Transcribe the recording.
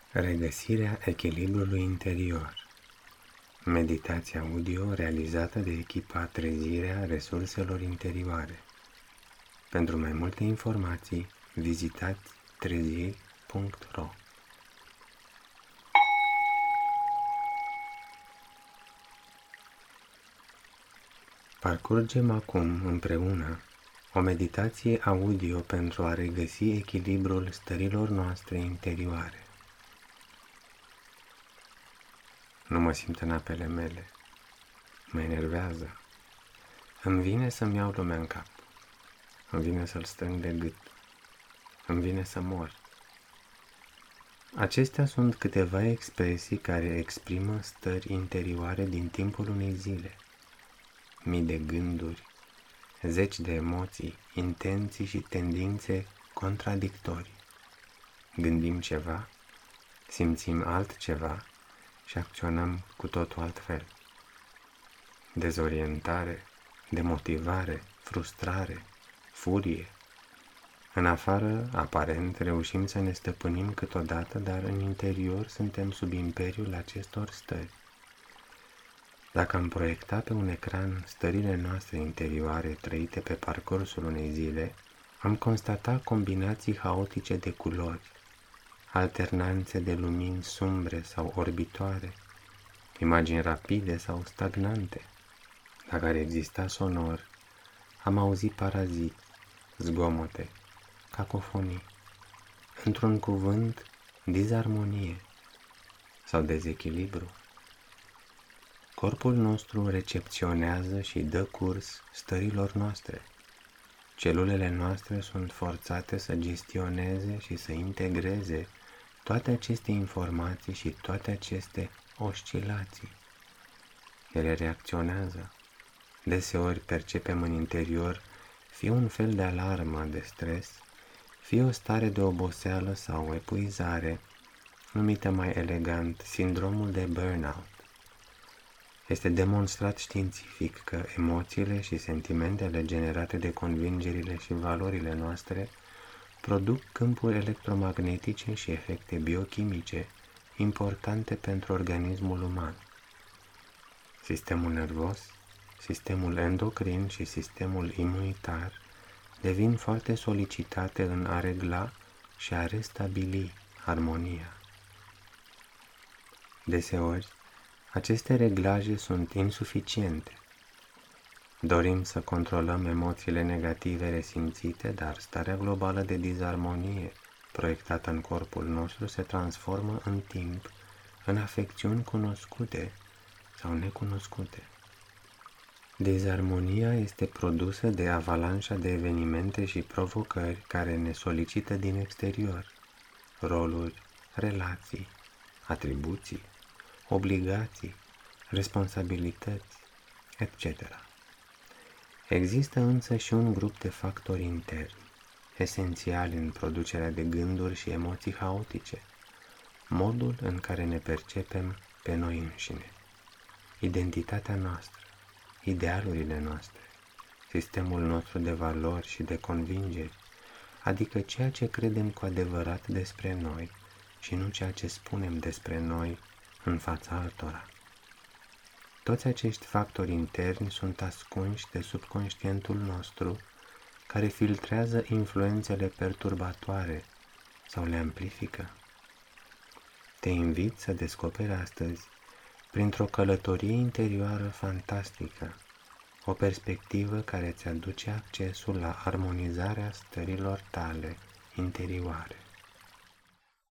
Regăsirea echilibrului interior. Meditație audio realizată de echipa Trezirea Resurselor Interioare. Pentru mai multe informații, vizitați treziri.ro. Parcurgem acum împreună o meditație audio pentru a regăsi echilibrul stărilor noastre interioare. Nu mă simt în apele mele. Mă enervează. Îmi vine să-mi iau lumea în cap. Îmi vine să-l strâng de gât. Îmi vine să mor. Acestea sunt câteva expresii care exprimă stări interioare din timpul unei zile. Mii de gânduri, zeci de emoții, intenții și tendințe contradictorii. Gândim ceva, simțim altceva și acționăm cu totul altfel. Dezorientare, demotivare, frustrare, furie. În afară, aparent, reușim să ne stăpânim câteodată, dar în interior suntem sub imperiul acestor stări. Dacă am proiectat pe un ecran stările noastre interioare trăite pe parcursul unei zile, am constatat combinații haotice de culori, alternanțe de lumini sumbre sau orbitoare, imagini rapide sau stagnante. Dacă ar exista sonor, am auzit parazit, zgomote, cacofonii, într-un cuvânt, disarmonie sau dezechilibru. Corpul nostru recepționează și dă curs stărilor noastre. Celulele noastre sunt forțate să gestioneze și să integreze toate aceste informații și toate aceste oscilații. Ele reacționează. Deseori percepem în interior fie un fel de alarmă de stres, fie o stare de oboseală sau epuizare, numită mai elegant sindromul de burnout. Este demonstrat științific că emoțiile și sentimentele generate de convingerile și valorile noastre produc câmpuri electromagnetice și efecte biochimice importante pentru organismul uman. Sistemul nervos, sistemul endocrin și sistemul imunitar devin foarte solicitate în a regla și a restabili armonia. Deseori, aceste reglaje sunt insuficiente. Dorim să controlăm emoțiile negative resimțite, dar starea globală de disarmonie proiectată în corpul nostru se transformă în timp în afecțiuni cunoscute sau necunoscute. Disarmonia este produsă de avalanșa de evenimente și provocări care ne solicită din exterior, roluri, relații, atribuții, obligații, responsabilități, etc. Există însă și un grup de factori interni, esențiali în producerea de gânduri și emoții haotice, modul în care ne percepem pe noi înșine, identitatea noastră, idealurile noastre, sistemul nostru de valori și de convingeri, adică ceea ce credem cu adevărat despre noi și nu ceea ce spunem despre noi în fața altora. Toți acești factori interni sunt ascunși de subconștientul nostru, care filtrează influențele perturbatoare sau le amplifică. Te invit să descoperi astăzi, printr-o călătorie interioară fantastică, o perspectivă care îți aduce accesul la armonizarea stărilor tale interioare.